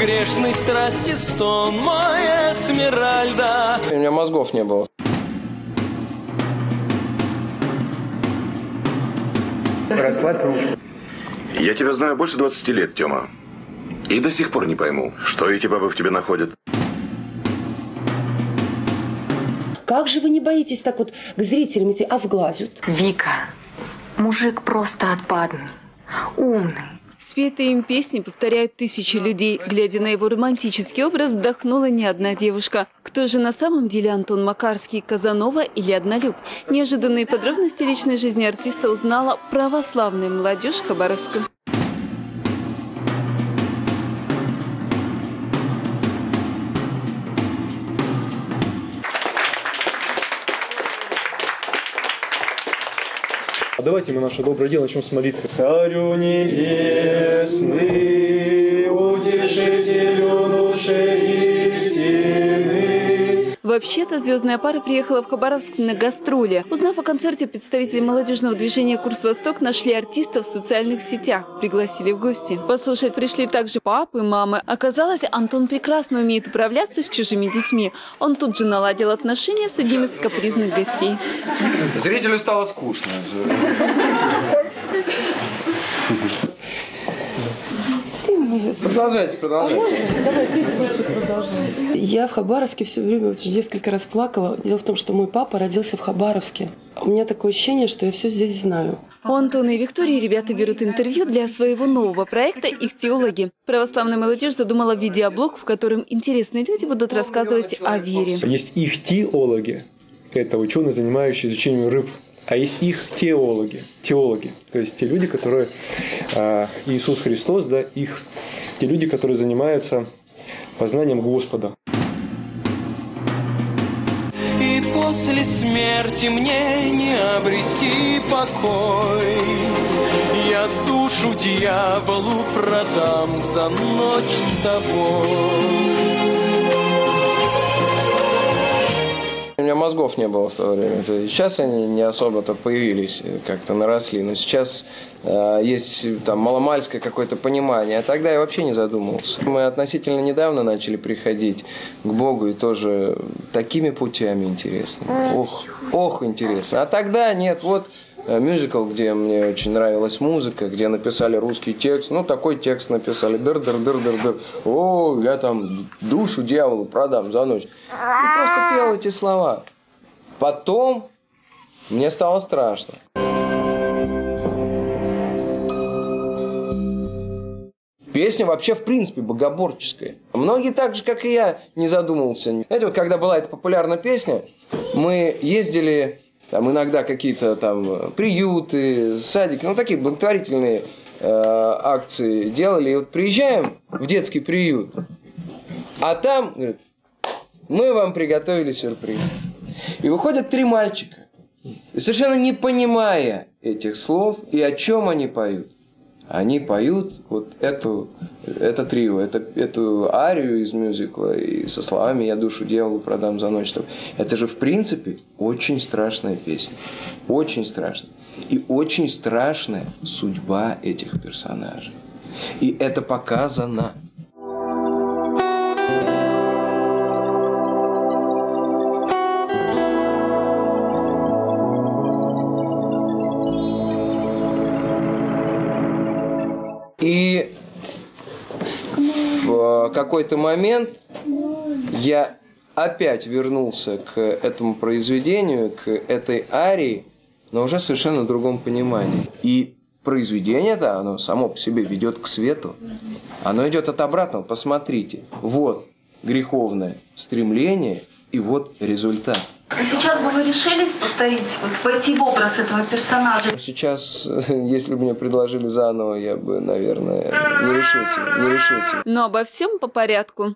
грешной страсти стон, моя Эсмеральда. У меня мозгов не было. Расслабь ручку. Я тебя знаю больше 20 лет, Тёма. И до сих пор не пойму, что эти бабы в тебе находят. Как же вы не боитесь так вот к зрителям идти, а сглазят? Вика, мужик просто отпадный, умный. Спетые им песни повторяют тысячи людей. Глядя на его романтический образ, вдохнула не одна девушка. Кто же на самом деле Антон Макарский, Казанова или однолюб? Неожиданные подробности личной жизни артиста узнала православная молодежь Хабаровска. Давайте мы наше доброе дело начнем с молитвы. Царю небесный, утешителю души истины. Вообще-то звездная пара приехала в Хабаровск на гастроли. Узнав о концерте, представители молодежного движения «Курс Восток» нашли артиста в социальных сетях, пригласили в гости. Послушать пришли также папы, мамы. Оказалось, Антон прекрасно умеет управляться с чужими детьми. Он тут же наладил отношения с одним из капризных гостей. Зрителю стало скучно. Продолжайте. Давай, ты лучше продолжай. Я в Хабаровске все время несколько раз плакала. Дело в том, что мой папа родился в Хабаровске. У меня такое ощущение, что я все здесь знаю. У Антона и Виктории ребята берут интервью для своего нового проекта «Их теологи». Православная молодежь задумала видеоблог, в котором интересные люди будут рассказывать о вере. Есть их теологи. Это ученые, занимающиеся изучением рыб. А есть их теологи, то есть те люди, которые Иисус Христос, да, те люди, которые занимаются познанием Господа. И после смерти мне не обрести покой. Я душу дьяволу продам за ночь с тобой. У меня мозгов не было в то время. Сейчас они не особо-то появились, как-то наросли. Но сейчас есть там маломальское какое-то понимание. А тогда я вообще не задумывался. Мы относительно недавно начали приходить к Богу и тоже такими путями интересно. Ох, интересно. А тогда нет, вот мюзикл, где мне очень нравилась музыка, где написали русский текст. Ну, такой текст написали. Дыр-дыр-дыр-дыр-дыр. О, я там душу дьяволу продам за ночь. И просто пел эти слова. Потом мне стало страшно. Песня вообще, в принципе, богоборческая. Многие так же, как и я, не задумывался. Знаете, вот когда была эта популярная песня, мы ездили... Там иногда какие-то там приюты, садики, ну такие благотворительные акции делали. И вот приезжаем в детский приют, а там, говорят, мы вам приготовили сюрприз. И выходят 3 мальчика, и совершенно не понимая этих слов и о чем они поют. Они поют вот это трио, эту арию из мюзикла и со словами «Я душу дьяволу продам за ночь». Это же, в принципе, очень страшная песня. Очень страшная. И очень страшная судьба этих персонажей. И это показано. И в какой-то момент я опять вернулся к этому произведению, к этой арии, но уже совершенно в другом понимании. И произведение-то, оно само по себе ведет к свету. Оно идет от обратного. Посмотрите. Вот греховное стремление и вот результат. А сейчас бы вы решились повторить, войти в образ этого персонажа? Сейчас, если бы мне предложили заново, я бы, наверное, не решился. Но обо всем по порядку.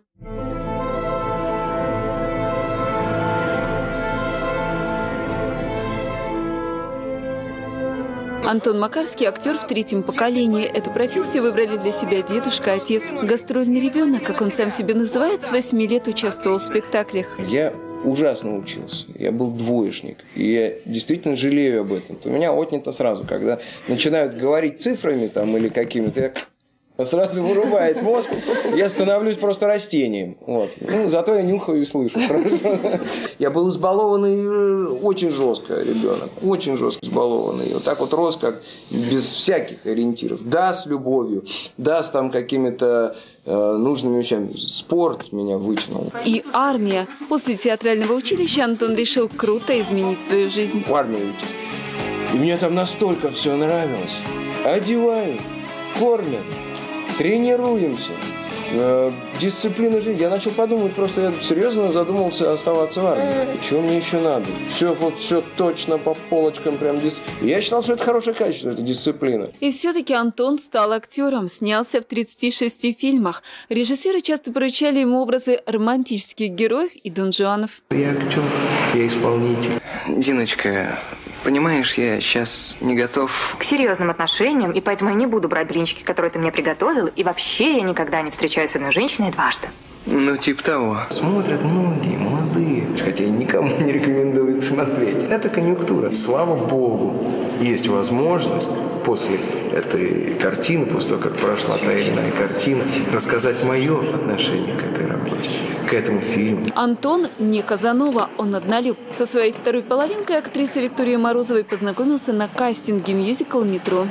Антон Макарский – актер в 3-м поколении. Эту профессию выбрали для себя дедушка, отец. Гастрольный ребенок, как он сам себя называет, с 8 лет участвовал в спектаклях. Я ужасно учился. Я был двоечник. И я действительно жалею об этом. У меня отнято сразу. Когда начинают говорить цифрами там, или какими-то, я сразу вырубает мозг, я становлюсь просто растением. Вот. Ну, зато я нюхаю и слышу. Я был избалованный очень жестко ребенок. Очень жестко избалованный. И вот так вот рос, как без всяких ориентиров. Да, с любовью. Да, с там какими-то нужными вещами. Спорт меня вытянул. И армия. После театрального училища Антон решил круто изменить свою жизнь. В армию уйти. И мне там настолько все нравилось. Одевают, кормят, тренируемся. Дисциплина жизни. Я начал подумать, просто я серьезно задумался оставаться в армии. Чего мне еще надо? Все вот все точно по полочкам прям Я считал, что это хорошее качество, это дисциплина. И все-таки Антон стал актером, снялся в 36 фильмах. Режиссеры часто поручали ему образы романтических героев и донжуанов. Я актер, я исполнитель. Диночка, понимаешь, я сейчас не готов к серьезным отношениям, и поэтому я не буду брать блинчики, которые ты мне приготовил, и вообще я никогда не встречаюсь с одной женщиной дважды. Ну, типа того. Смотрят многие, молодые, хотя я никому не рекомендую их смотреть. Это конъюнктура. Слава Богу, есть возможность после этой картины, после того, как прошла та или иная картина, рассказать мое отношение к этой работе, к этому фильму. Антон не Казанова, он однолюб. Со своей второй половинкой актриса Виктория Морозовой познакомился на кастинге мюзикла «Метро».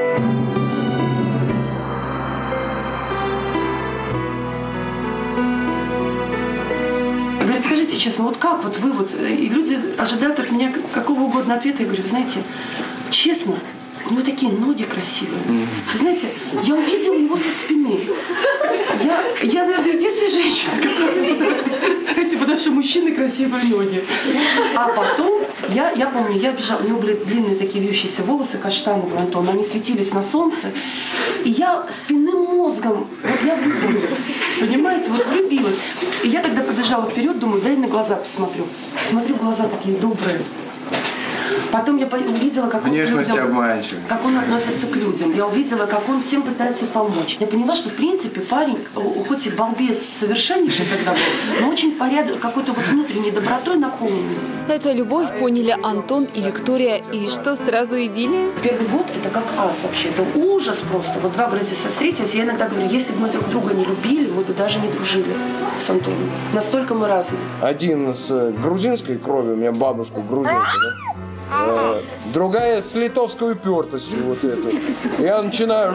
Скажите честно, вот как вот вы вот, и люди ожидают от меня какого угодно ответа, я говорю, знаете, честно, у него такие ноги красивые. Знаете, я увидела его со спины. Я наверное, единственная женщина, которая эти, потому что мужчины красивые ноги. А потом, я помню, я бежала, у него были длинные такие вьющиеся волосы, каштановые, Антон, они светились на солнце. И я спинным мозгом, вот я влюбилась, понимаете, вот влюбилась. И я тогда побежала вперед, думаю, дай на глаза посмотрю. Смотрю, глаза такие добрые. Потом я увидела, как он, как он относится к людям. Я увидела, как он всем пытается помочь. Я поняла, что в принципе парень, хоть и балбес совершеннейший тогда был, но очень порядок, какой-то вот внутренней добротой наполненный. Эту любовь поняли Антон и Виктория. И что, сразу идиллия? Первый год это как ад вообще. Это ужас просто. Вот два градуса встретились. Я иногда говорю, если бы мы друг друга не любили, мы бы даже не дружили с Антоном. Настолько мы разные. Один с грузинской кровью, у меня бабушка грузинка, да? Другая с литовской упертостью вот эту. Я начинаю...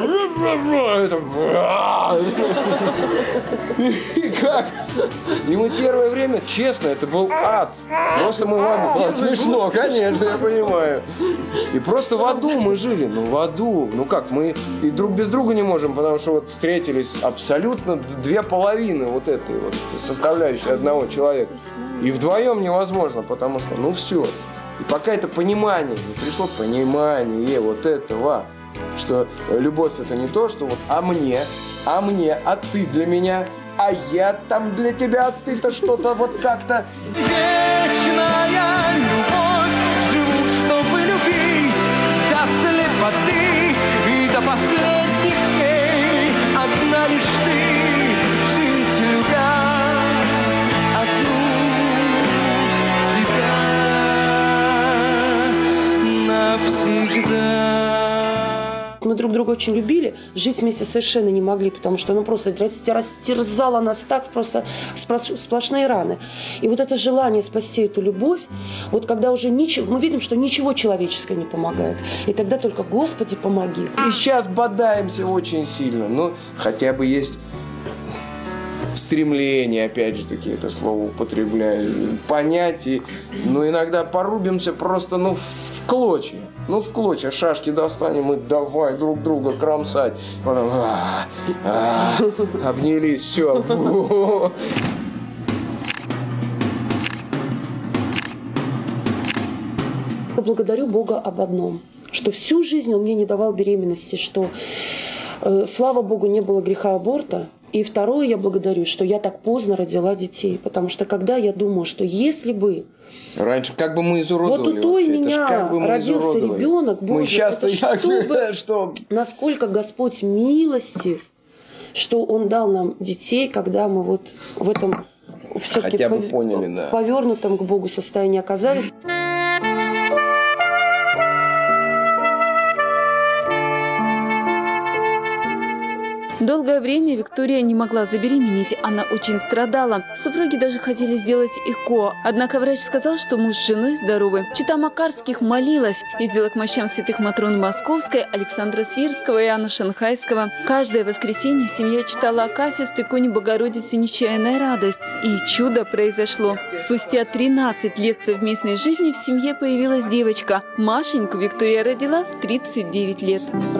И как? И мы первое время, честно, это был ад. Просто мы в аду. Смешно, конечно, я понимаю. И просто в аду мы жили. Ну, в аду. Ну как, мы и друг без друга не можем, потому что вот встретились абсолютно две половины вот этой вот составляющей одного человека. И вдвоем невозможно, потому что, ну все. И пока это понимание, не пришло понимание вот этого, что любовь это не то, что вот а мне, а ты для меня, а я там для тебя, а ты-то что-то вот как-то. Вечная любовь, живут, чтобы любить, до слепоты и до последних дней. Одна лишь ты, жить любя, одну тебя навсегда. Мы друг друга очень любили, жить вместе совершенно не могли, потому что оно просто растерзало нас так, просто сплошные раны. И вот это желание спасти эту любовь, вот когда уже ничего, мы видим, что ничего человеческое не помогает. И тогда только Господи, помоги. И сейчас бодаемся очень сильно, но хотя бы есть стремление, опять же таки, это слово употребляю, понятие, но иногда порубимся просто, ну, в клочья. Ну, в клочья, шашки достанем и давай друг друга кромсать. Потом обнялись, все. Благодарю Бога об одном, что всю жизнь Он мне не давал беременности, что, слава Богу, не было греха аборта. И второе, я благодарю, что я так поздно родила детей, потому что когда я думаю, что если бы раньше как бы мы изуродовали. Вот у той меня как бы родился ребенок, Боже, мы часто что насколько Господь милостив, что Он дал нам детей, когда мы вот в этом все-таки хотя бы поняли, да, повернутом к Богу состоянии оказались. Долгое время Виктория не могла забеременеть, она очень страдала. Супруги даже хотели сделать ЭКО. Однако врач сказал, что муж с женой здоровы. Чита Макарских молилась, ездила к мощам святых Матрон Московской, Александра Свирского и Анны Шанхайского. Каждое воскресенье семья читала акафист иконе Богородицы «Нечаянная радость». И чудо произошло. Спустя 13 лет совместной жизни в семье появилась девочка. Машеньку Виктория родила в 39 лет.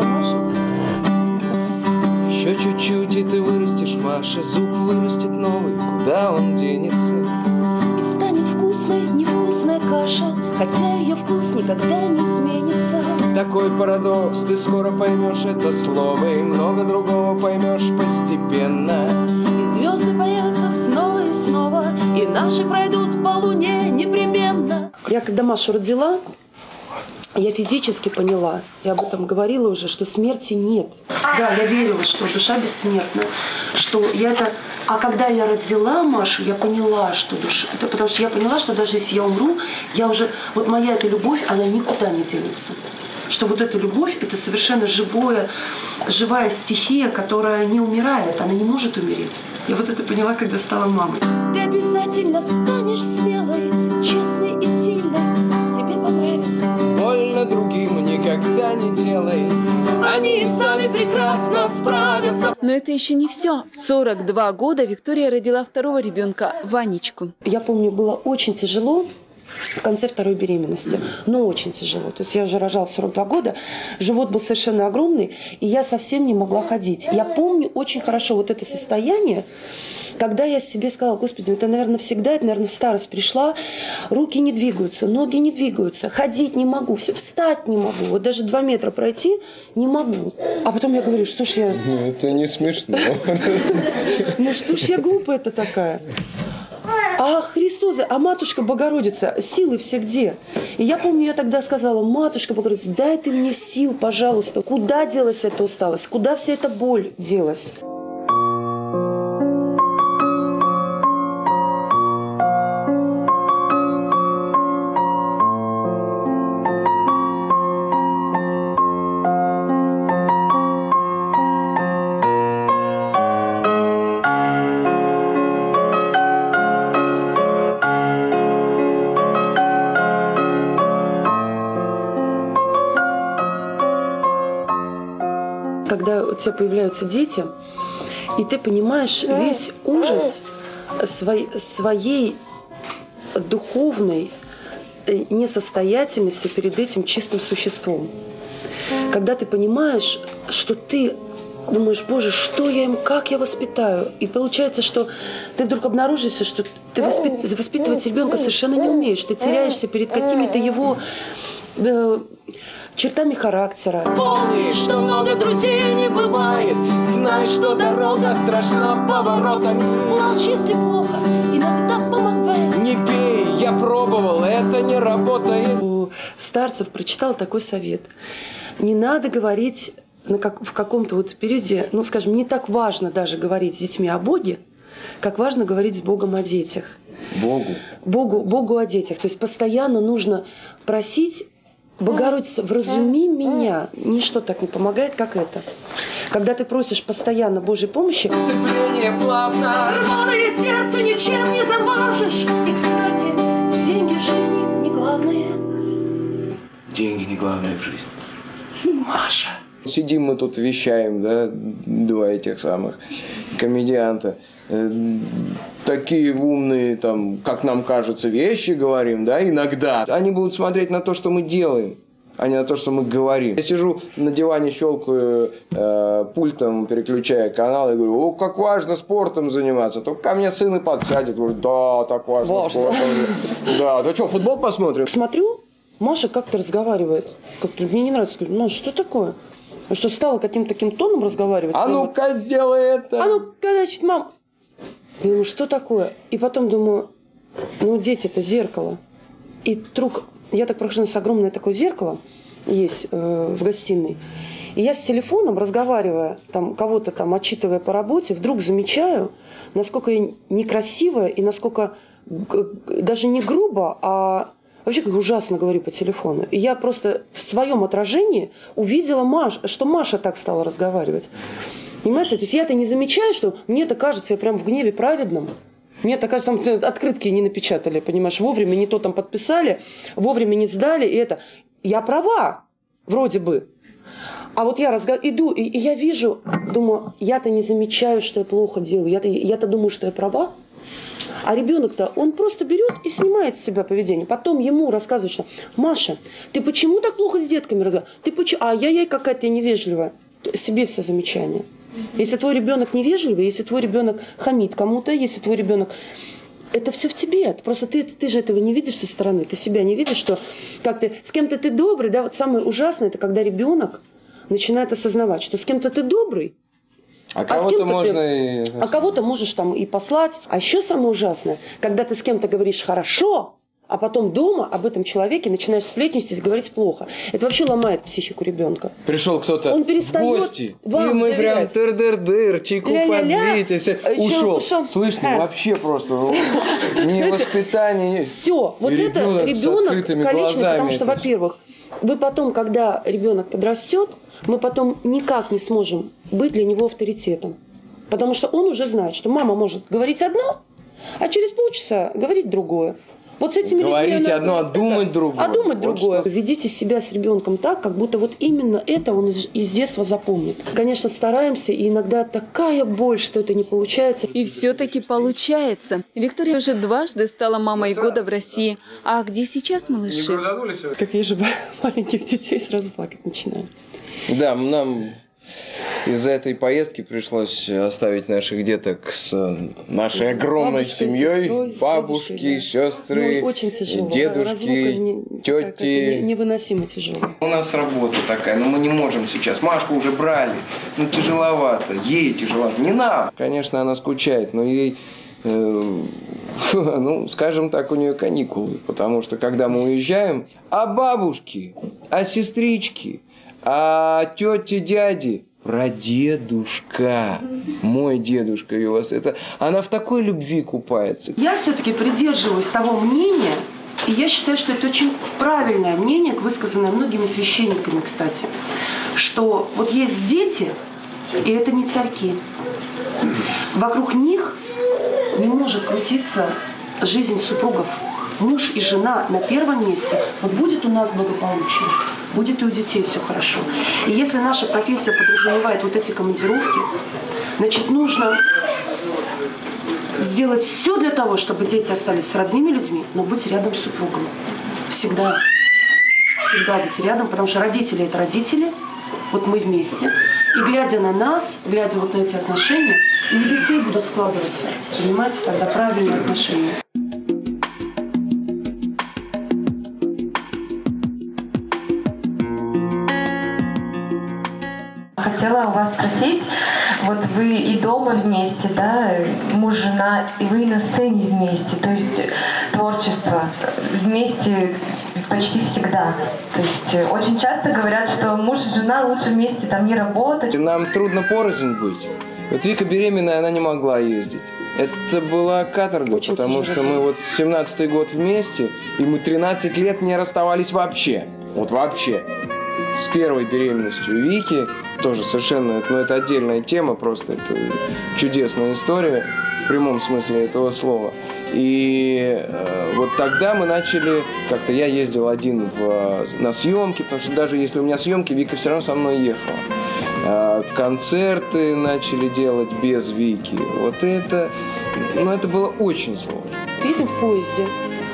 Еще чуть-чуть, и ты вырастешь, Маша. Зуб вырастет новый, куда он денется? И станет вкусной невкусная каша, хотя ее вкус никогда не изменится. Такой парадокс, ты скоро поймешь это слово, и много другого поймешь постепенно. И звезды появятся снова и снова, и наши пройдут по луне непременно. Я когда Машу родила, я физически поняла, я об этом говорила уже, что смерти нет. Да, я верила, что душа бессмертна, что я это... А когда я родила Машу, я поняла, что душа... Это потому что я поняла, что даже если я умру, я уже... Вот моя эта любовь, она никуда не денется. Что вот эта любовь, это совершенно живая стихия, которая не умирает, она не может умереть. Я вот это поняла, когда стала мамой. Ты обязательно станешь смелой, честной и сильной, тебе понравится. Больно другим никогда не делай, они и сами прекрасно справятся. Но это еще не все. В 42 года Виктория родила второго ребенка, Ванечку. Я помню, было очень тяжело в конце второй беременности. Но очень тяжело. То есть я уже рожала в 42 года, живот был совершенно огромный, и я совсем не могла ходить. Я помню очень хорошо вот это состояние, когда я себе сказала: Господи, это, наверное, всегда, это, наверное, в старость пришла, руки не двигаются, ноги не двигаются, ходить не могу, все, встать не могу, вот даже 2 метра пройти не могу. А потом я говорю, что ж я... Это не смешно. Ну что ж я глупая-то такая? А Христос, а Матушка Богородица, силы все где? И я помню, я тогда сказала: Матушка Богородица, дай ты мне сил, пожалуйста. Куда делась эта усталость? Куда вся эта боль делась? Когда у тебя появляются дети, и ты понимаешь весь ужас своей духовной несостоятельности перед этим чистым существом. Когда ты понимаешь, что ты думаешь: Боже, что я им, как я воспитаю? И получается, что ты вдруг обнаружишься, что ты воспитывать ребенка совершенно не умеешь. Ты теряешься перед какими-то его... чертами характера. Помни, что много друзей не бывает. Знай, что дорога страшна поворотами. Плачь, если плохо, иногда помогает. Не пей, я пробовал, это не работает. У старцев прочитала такой совет: не надо говорить в каком-то вот периоде, ну, скажем, не так важно даже говорить с детьми о Боге, как важно говорить с Богом о детях. Богу о детях. То есть постоянно нужно просить: Богородица, вразуми меня. Ничто так не помогает, как это. Когда ты просишь постоянно Божьей помощи, Сцепление плавно. рваное сердце ничем не замажешь. И, кстати, деньги в жизни не главное. Деньги не главное в жизни. Маша. Сидим мы тут, вещаем, да, 2 этих самых комедианта. Такие умные, там, как нам кажется, вещи говорим, да, иногда. Они будут смотреть на то, что мы делаем, а не на то, что мы говорим. Я сижу на диване, щелкаю пультом, переключая канал, и говорю: о, как важно спортом заниматься. Только ко мне сын и подсядет, говорит: да, так важно спортом. Да, да что, футбол посмотрим? Смотрю, Маша как-то разговаривает. Как-то мне не нравится. Говорю: Маша, что такое? Что стала каким-то таким тоном разговаривать? А ну-ка, сделай это. А ну-ка, значит, мам. Я думаю, что такое? И потом думаю, ну, дети, это зеркало. И вдруг я так прохожу, у нас огромное такое зеркало есть в гостиной. И я с телефоном, разговаривая, там, кого-то там отчитывая по работе, вдруг замечаю, насколько я некрасивая и насколько даже не грубо, а вообще как ужасно говорю по телефону. И я просто в своем отражении увидела, что Маша так стала разговаривать. Понимаете? То есть я-то не замечаю, что мне-то кажется, я прям в гневе праведном. Мне-то кажется, там открытки не напечатали, понимаешь, вовремя не то там подписали, вовремя не сдали, и это. Я права, вроде бы. А вот я иду, и я вижу, думаю, я-то не замечаю, что я плохо делаю. Я-то думаю, что я права. А ребенок-то, он просто берет и снимает с себя поведение. Потом ему рассказывают, что Маша, ты почему так плохо с детками разговариваешь? Ты почему? Ай-яй-яй, какая ты невежливая. Себе все замечания. Если твой ребенок невежливый, если твой ребенок хамит кому-то, если твой ребенок... Это все в тебе. Просто ты же этого не видишь со стороны. Ты себя не видишь, что как ты с кем-то ты добрый. Да? Вот самое ужасное, это когда ребенок начинает осознавать, что с кем-то ты добрый, а кого-то можно а кого-то можешь там и послать. А еще самое ужасное, когда ты с кем-то говоришь хорошо, а потом дома об этом человеке начинаешь сплетничать и говорить плохо. Это вообще ломает психику ребенка. Пришел кто-то он перестает в гости, вам и мы доверять. прям тыр-дыр-дыр, чайку подлить, ушел. Слышно, вообще просто не воспитание. Все, вот это ребенок количественный, потому что, во-первых, вы потом, когда ребенок подрастет, мы потом никак не сможем быть для него авторитетом. Потому что он уже знает, что мама может говорить одно, а через полчаса говорить другое. Вот с этими говорить людьми одно, а думать другое. А думать вот другое. Что... Ведите себя с ребенком так, как будто вот именно это он из детства запомнит. Конечно, стараемся, и иногда такая боль, что это не получается. И все-таки получается. Виктория уже дважды стала мамой года в России. А где сейчас малыши? Как вижу маленьких детей, сразу плакать начинаю. Да, нам из-за этой поездки пришлось оставить наших деток с нашей огромной семьей, сестрой, бабушки, сестры, очень тяжело. дедушки, тети. Невыносимо тяжело. У нас работа такая, но мы не можем сейчас. Машку уже брали, тяжеловато, ей тяжеловато, не нам. Конечно, она скучает, но ей... скажем так, у нее каникулы, потому что когда мы уезжаем, а бабушки, а сестрички, а тети, дяди, прадедушка, мой дедушка и у вас это, она в такой любви купается. Я все-таки придерживаюсь того мнения, и я считаю, что это очень правильное мнение, высказанное многими священниками, кстати, что вот есть дети, и это не царьки. Вокруг них не может крутиться жизнь супругов. Муж и жена на первом месте. Вот будет у нас благополучие, будет и у детей все хорошо. И если наша профессия подразумевает вот эти командировки, значит, нужно сделать все для того, чтобы дети остались с родными людьми, но быть рядом с супругом. Всегда. Всегда быть рядом, потому что родители – это родители. Вот мы вместе. И глядя на нас, глядя вот на эти отношения, и у детей будут складываться, понимаете, тогда правильные отношения. Хотела у вас спросить, вот вы и дома вместе, да, муж, жена, и вы на сцене вместе, то есть творчество вместе почти всегда. То есть очень часто говорят, что муж и жена лучше вместе там не работать. Нам трудно порознь быть. Вот Вика беременная, она не могла ездить. Это была каторга, очень потому что мы вот 17-й год вместе, и мы 13 лет не расставались вообще. Вот вообще. С первой беременностью Вики, тоже совершенно, это отдельная тема, просто это чудесная история в прямом смысле этого слова. И вот тогда мы начали, как-то я ездил один на съемки, потому что даже если у меня съемки, Вика все равно со мной ехала. Концерты начали делать без Вики. Вот это, это было очень сложно. Едем в поезде,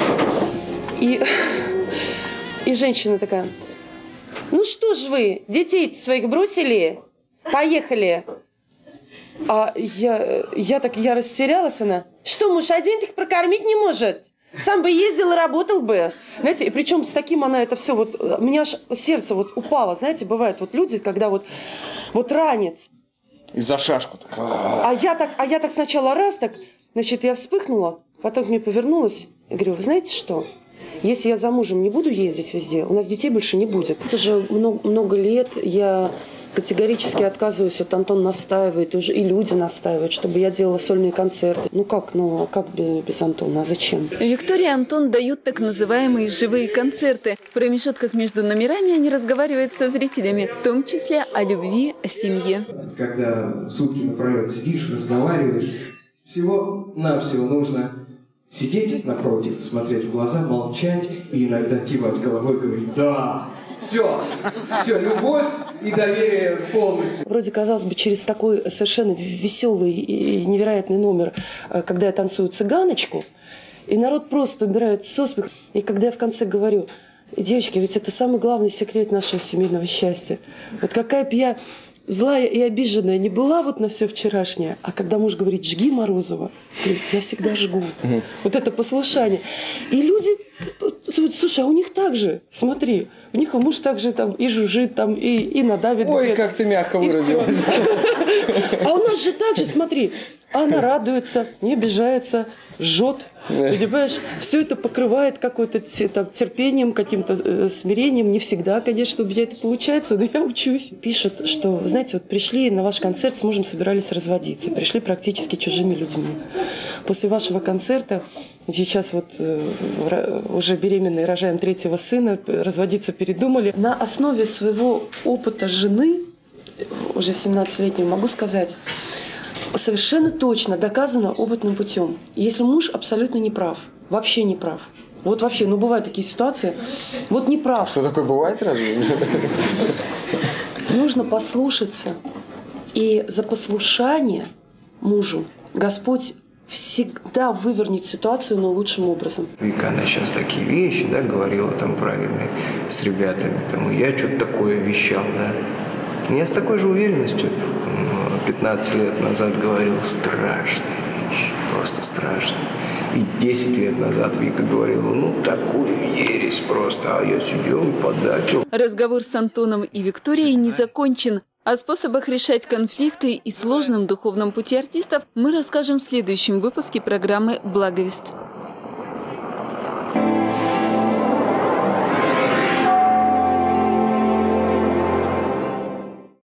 и женщина такая: ну что ж вы, детей своих бросили? Поехали. А я растерялась, она. Что, муж один их прокормить не может? Сам бы ездил и работал бы. Знаете, и причем с таким она это все, вот, у меня аж сердце вот упало. Знаете, бывают вот люди, когда вот ранит. И за шашку так. А я так сначала раз, так, значит, я вспыхнула, потом к мне повернулась и говорю: вы знаете что? Если я замужем не буду ездить везде, у нас детей больше не будет. Это же много лет я категорически отказываюсь. Вот Антон настаивает, уже и люди настаивают, чтобы я делала сольные концерты. Ну как без Антона, а зачем? Виктория и Антон дают так называемые живые концерты. В промежутках между номерами они разговаривают со зрителями, в том числе о любви, о семье. Когда сутки напролет сидишь, разговариваешь, всего-навсего нужно сидеть напротив, смотреть в глаза, молчать и иногда кивать головой, говорить «да». Все, любовь и доверие полностью. Вроде, казалось бы, через такой совершенно веселый и невероятный номер, когда я танцую цыганочку, и народ просто умирает со смеха. И когда я в конце говорю: девочки, ведь это самый главный секрет нашего семейного счастья. Вот какая бы я злая и обиженная не была вот на все вчерашнее, а когда муж говорит «жги, Морозова», я всегда жгу. Вот это послушание. И люди, слушай, а у них так же, смотри, у них муж также там и жужжит, там, и надавит. Ой, как ты мягко выразилась. А у нас же так же, смотри, она радуется, не обижается, жжет. Понимаешь, все это покрывает какой-то терпением, каким-то смирением. Не всегда, конечно, у меня это получается, но я учусь. Пишут, что, знаете, вот пришли на ваш концерт, с мужем собирались разводиться, пришли практически чужими людьми. После вашего концерта, сейчас вот уже беременные, рожаем 3-го сына, разводиться передумали. На основе своего опыта жены, уже 17-летнего, могу сказать, совершенно точно доказано опытным путем. Если муж абсолютно не прав, вообще не прав, вот вообще, бывают такие ситуации, вот не прав. Что такое бывает разве? Нужно послушаться. И за послушание мужу Господь всегда вывернет ситуацию наилучшим образом. Вика, она сейчас такие вещи, да, говорила там правильные с ребятами, там, и я что-то такое вещал, да. Я с такой же уверенностью 15 лет назад говорил страшные вещи, просто страшные. И 10 лет назад Вика говорила, такую ересь просто, а я сидел и поддакивал. Разговор с Антоном и Викторией не закончен. О способах решать конфликты и сложном духовном пути артистов мы расскажем в следующем выпуске программы «Благовест».